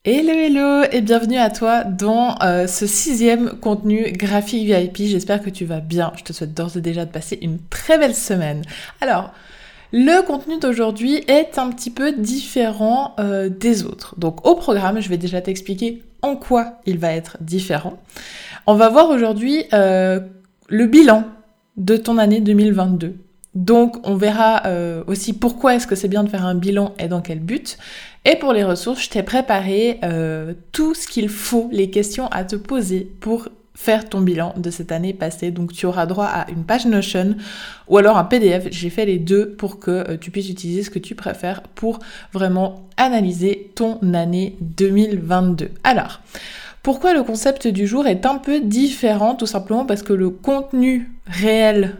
Hello hello et bienvenue à toi dans ce 6e contenu graphique VIP. J'espère que tu vas bien. Je te souhaite d'ores et déjà de passer une très belle semaine. Alors, le contenu d'aujourd'hui est un petit peu différent des autres. Donc au programme, je vais déjà t'expliquer en quoi il va être différent. On va voir aujourd'hui le bilan de ton année 2022. Donc on verra aussi pourquoi est-ce que c'est bien de faire un bilan et dans quel but. Et pour les ressources, je t'ai préparé tout ce qu'il faut, les questions à te poser pour faire ton bilan de cette année passée. Donc tu auras droit à une page Notion ou alors un PDF. J'ai fait les deux pour que tu puisses utiliser ce que tu préfères pour vraiment analyser ton année 2022. Alors, pourquoi le concept du jour est un peu différent? Tout simplement parce que le contenu réel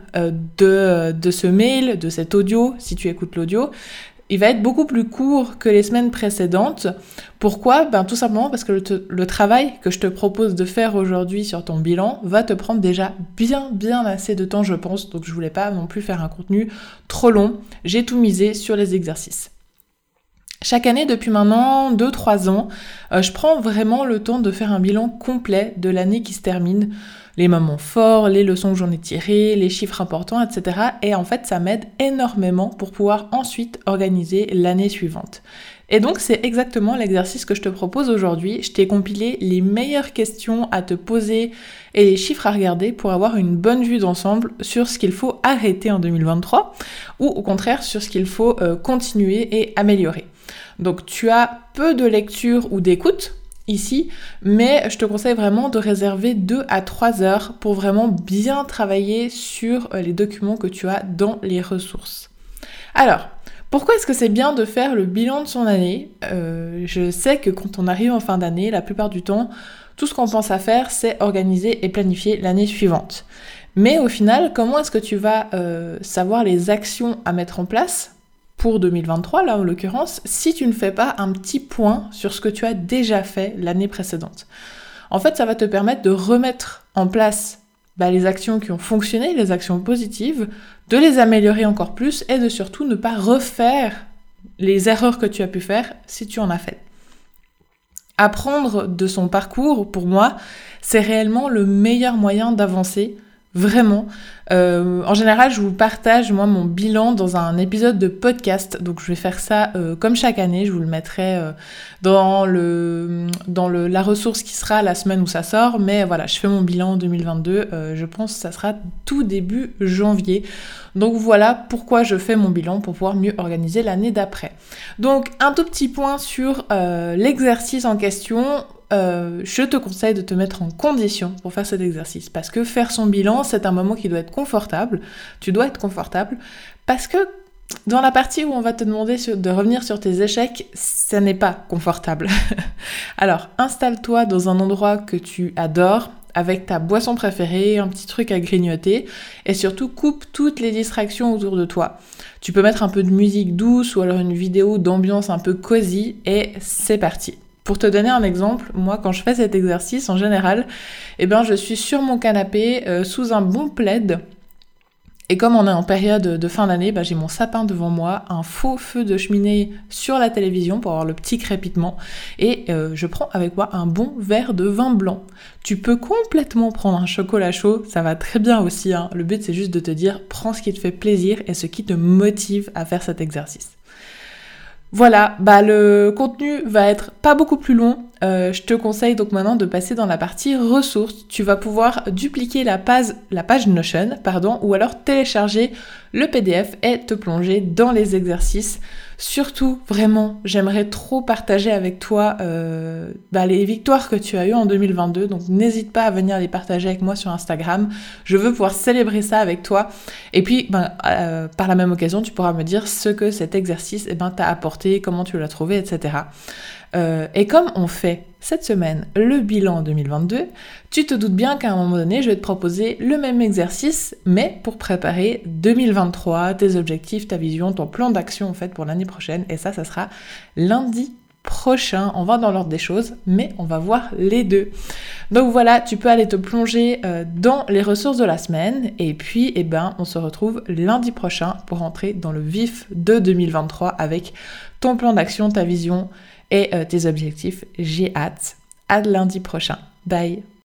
de ce mail, de cet audio, si tu écoutes l'audio, il va être beaucoup plus court que les semaines précédentes. Pourquoi? Tout simplement parce que le travail que je te propose de faire aujourd'hui sur ton bilan va te prendre déjà bien assez de temps, je pense. Donc je voulais pas non plus faire un contenu trop long. J'ai tout misé sur les exercices. Chaque année, depuis maintenant 2-3 ans, je prends vraiment le temps de faire un bilan complet de l'année qui se termine, les moments forts, les leçons que j'en ai tirées, les chiffres importants, etc. Et en fait, ça m'aide énormément pour pouvoir ensuite organiser l'année suivante. Et donc, c'est exactement l'exercice que je te propose aujourd'hui. Je t'ai compilé les meilleures questions à te poser et les chiffres à regarder pour avoir une bonne vue d'ensemble sur ce qu'il faut arrêter en 2023 ou au contraire sur ce qu'il faut continuer et améliorer. Donc, tu as peu de lecture ou d'écoute ici, mais je te conseille vraiment de réserver 2 à 3 heures pour vraiment bien travailler sur les documents que tu as dans les ressources. Alors, pourquoi est-ce que c'est bien de faire le bilan de son année ? Je sais que quand on arrive en fin d'année, la plupart du temps, tout ce qu'on pense à faire, c'est organiser et planifier l'année suivante. Mais au final, comment est-ce que tu vas savoir les actions à mettre en place pour 2023, là en l'occurrence, si tu ne fais pas un petit point sur ce que tu as déjà fait l'année précédente. En fait, ça va te permettre de remettre en place les actions qui ont fonctionné, les actions positives, de les améliorer encore plus et de surtout ne pas refaire les erreurs que tu as pu faire si tu en as fait. Apprendre de son parcours, pour moi, c'est réellement le meilleur moyen d'avancer. Vraiment. En général, je vous partage, moi, mon bilan dans un épisode de podcast. Donc, je vais faire ça comme chaque année. Je vous le mettrai dans la ressource qui sera la semaine où ça sort. Mais voilà, je fais mon bilan en 2022. Je pense que ça sera tout début janvier. Donc, voilà pourquoi je fais mon bilan pour pouvoir mieux organiser l'année d'après. Donc, un tout petit point sur l'exercice en question. Je te conseille de te mettre en condition pour faire cet exercice parce que faire son bilan, c'est un moment qui doit être confortable. Tu dois être confortable parce que dans la partie où on va te demander de revenir sur tes échecs, ça n'est pas confortable. Alors, installe-toi dans un endroit que tu adores avec ta boisson préférée, un petit truc à grignoter et surtout coupe toutes les distractions autour de toi. Tu peux mettre un peu de musique douce ou alors une vidéo d'ambiance un peu cosy et c'est parti. Pour te donner un exemple, moi quand je fais cet exercice en général, je suis sur mon canapé sous un bon plaid et comme on est en période de fin d'année, j'ai mon sapin devant moi, un faux feu de cheminée sur la télévision pour avoir le petit crépitement et je prends avec moi un bon verre de vin blanc. Tu peux complètement prendre un chocolat chaud, ça va très bien aussi, hein. Le but c'est juste de te dire prends ce qui te fait plaisir et ce qui te motive à faire cet exercice. Voilà, le contenu va être pas beaucoup plus long. Je te conseille donc maintenant de passer dans la partie ressources. Tu vas pouvoir dupliquer la page Notion, ou alors télécharger le PDF et te plonger dans les exercices. Surtout, vraiment, j'aimerais trop partager avec toi les victoires que tu as eues en 2022. Donc n'hésite pas à venir les partager avec moi sur Instagram. Je veux pouvoir célébrer ça avec toi. Et puis, par la même occasion, tu pourras me dire ce que cet exercice t'a apporté, comment tu l'as trouvé, etc. Et comme on fait cette semaine le bilan 2022, tu te doutes bien qu'à un moment donné, je vais te proposer le même exercice, mais pour préparer 2023, tes objectifs, ta vision, ton plan d'action en fait pour l'année prochaine. Et ça sera lundi prochain. On va dans l'ordre des choses, mais on va voir les deux. Donc voilà, tu peux aller te plonger dans les ressources de la semaine. Et puis, on se retrouve lundi prochain pour entrer dans le vif de 2023 avec ton plan d'action, ta vision et tes objectifs. J'ai hâte. À lundi prochain. Bye.